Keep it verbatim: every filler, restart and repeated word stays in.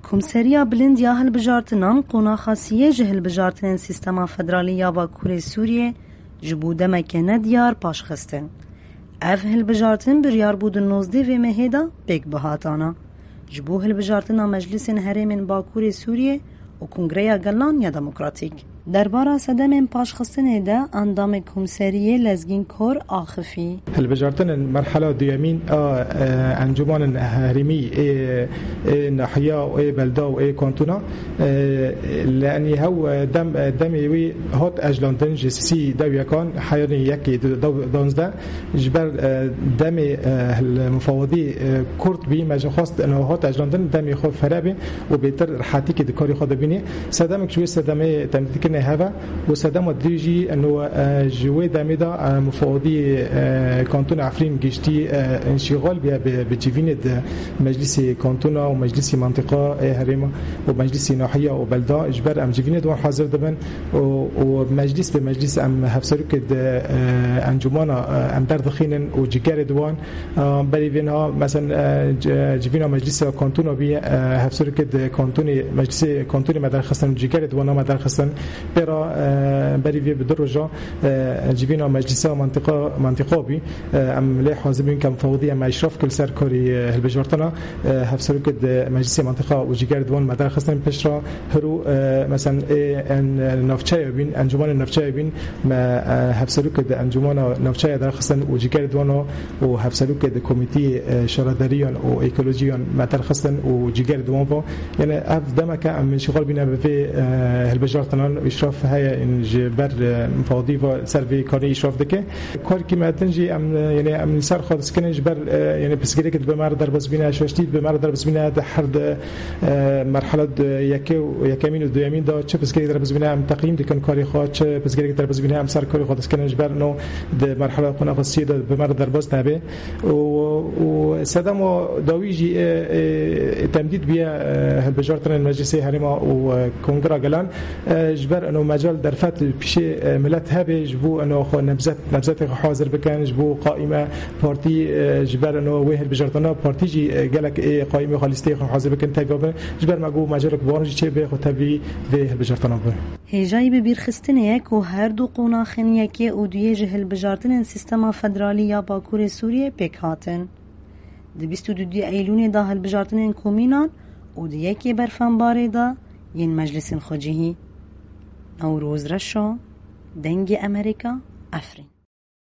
کمسریا بلند یا هلبجارتنان قونا خاصیه جه هلبجارتنین سیستما فدرالی یا باکور سوریه جبوده مکنه دیار پاش خستن. اف هلبجارتن بریار بود نوزده و مهدا بگ بهاتانا. جبو هلبجارتنا مجلس هرم باکور سوریه و کنگره گلان یا دموکراتیک. درباره صدام پاش خستن ده اندام کمسریه لزگین کور آخفی. هلبجارتن المرحلة الديامين انجمان هرمي ناحية و بلدا و كانتونا لأني هو دم دمي هات أجلاندن جسسي دويا كان حيرني يكي دانزده جبر دم المفاوضي كرد بي مجن خواست انه هات أجلاندن دمي خود فرابي و بيتر حاتي كي دكاري خود بيني صدامك شوي صدامي تمتكن هذا وصدام الدريجي انه جوي دمي دا مفاوضي كانتون عفرين جشتي انشغال بجيفين مجلس كانتونا ومجلس منطقة هرمة ومجلس ناحية وبلدة إجبار أم جيفين دوان حاضر دبن ومجلس بمجلس أم هفسروك أنجمانا أم دردخين وجيجار دوان بريفينها مثلا جيفينا مجلس كانتونا بي هفسروك كانتوني مجلس كانتوني مدار خستن وجيجار دوانا مدار خستن برا بريفي بدرجة جيفينا مجلس منطقة منطقة بي ام لی حاضرین کم فوضی ام اشراف کل سرکاری هلبجارتنا هفسروک مجلس منطقه و جگر دوان مدار خستن پیشرا هرو مثلا نفچه بین انجمن نفچه بین ما هفسروک انجمن نفچه در خستن و جگر دوان و هفسروک کمیته شهرداریان و اکولوژیان مدار خستن و جگر دوان با یعنی اف دمک ام شغال بینه به هلبجارتنا اشراف های این جبر فوضی و سروی کاری اشراف دکه کار کی متنجی ام يعني من سر خود سكن جبر يعني بس قلت بمر دربس بينا شوشتيد بمر دربس بينا ده حرد مرحلة يكي ويكمين وديامين ده چه بس قلت دربس بينا ام تقييم ده كان كاري خود چه بس قلت دربس بينا ام سر كاري خود سكن جبر إنه ده مرحلة قناة خاصية ده بمر دربس نبي وسدام داويجي تمديد بيا هالبجارتنا المجلسي هرما وكونغرا جلان جبر إنه مجال درفات بشيء ملت هبه جبو إنه خو نبزت نبزت حاضر بكن جبو قائمة بارتي جبر إنه وهل بجارتنا بارتي جي جالك إيه قائمة خالصتي حاضر بكن تجاوب جبر ماجو مجالك بارج شيء بيخو تبي وهل بجارتنا به هجای ببیر خستنیک و هر دو قونا خنیکی و دویه جهل بجارتن سیستما فدرالی یا باکور سوریه پکاتن دی بیست و دو دی ایلون دا هل بجارتن کومینان و دی یکی برفن باره دا ین مجلس خجیهی نوروز رشا دنگ امریکا افرین